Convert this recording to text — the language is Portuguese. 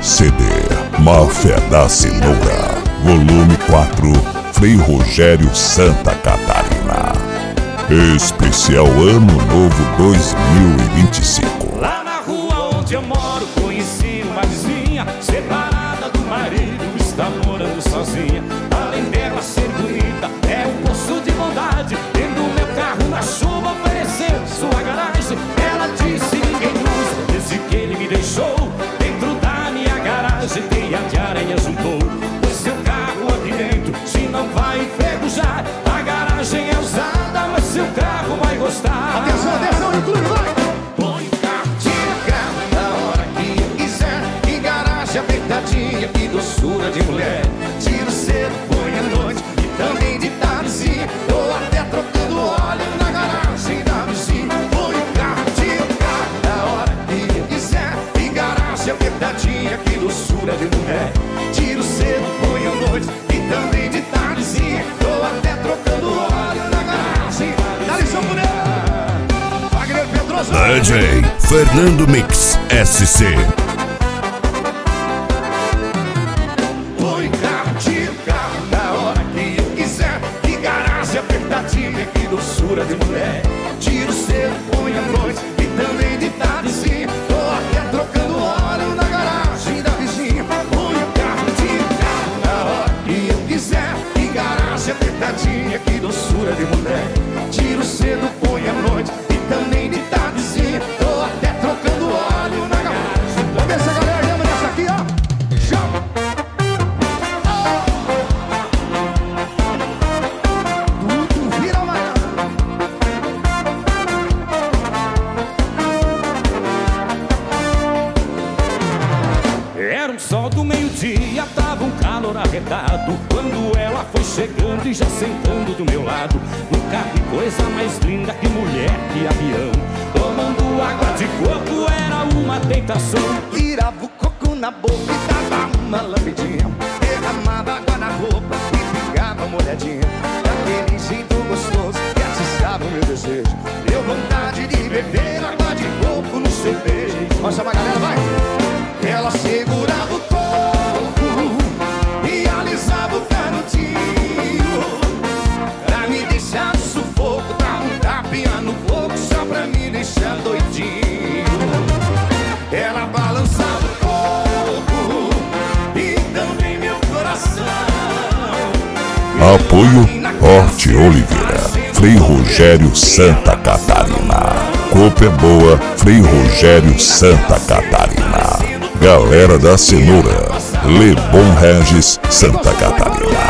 CD Máfia da Cenoura, volume 4, Frei Rogério, Santa Catarina. Especial Ano Novo 2025. Lá na rua onde eu moro, conheci uma vizinha, separada do marido, está morando sozinha. Além dela ser bonita, é um poço de bondade. Tendo meu carro na chuva, ofereceu sua garagem. Ela disse: ninguém usa, desde que ele me deixou. Dentro da minha garagem, teia de aranha juntou. Pois seu carro aqui dentro, se não vai enferrujar. A garagem é usada, mas seu carro vai gostar. Atenção, atenção, no clube, vai! Põe o carro, tira o carro na hora que eu quiser. Que garagem apertadinha, que doçura de mulher. Tiro cedo, põe à noite e também de tardezinha. Tô até trocando óleo na garagem da vizinha. Põe o carro, tira o carro na hora que eu quiser. Que garagem apertadinha, que doçura de mulher. Tiro cedo, põe à noite e também de tardezinha. Tô até trocando óleo na garagem da vizinha. DJ Fernando Mix SC. Põe o carro, tira o carro na hora que eu quiser. Que garagem apertadinha, que doçura de mulher. Tiro cedo, põe à noite e também de tardezinha. Tô até trocando óleo na garagem da vizinha. Põe o carro, tira o carro na hora que eu quiser. Que garagem apertadinha, que doçura de mulher. Tiro cedo, põe à noite e também de tardezinha. Tô até trocando óleo na garagem. Vamos ver se a galera lembra dessa aqui, ó. Chama! Tudo vira amanhã. Era um sol do meio-dia, tava um calor arretado. Quando ela foi chegando e já sentando do meu lado. Nunca vi coisa mais linda que mulher que avião. Tomando água de coco era uma tentação. Tirava o coco na boca e dava uma lambidinha. Derramava água na roupa e ficava molhadinha. Daquele jeito gostoso que atiçava o meu desejo. Deu vontade de beber água de coco no cerveja. Vamos chamar a galera, vai! Ela segurava o corpo e alisava o canudinho pra me deixar no sufoco, dava um tapinha no coco só pra me deixar doidinho. Ela balançava o corpo e também meu coração. Apoio Horti Oliveira, Frei Rogério, Santa Catarina. Copa é boa, Frei Rogério, Santa Catarina. Galera da Cenoura, Lebon Regis, Santa Catarina.